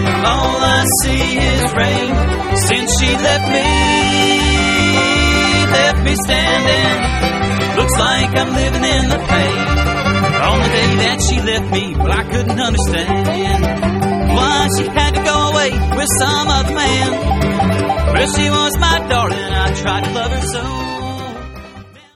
All I see is rain. Since she left me standing. Looks like I'm living in the pain. On the day that she left me, well, I couldn't understand why she had to go away with some other man. Well, she was my darling, I tried to love her so.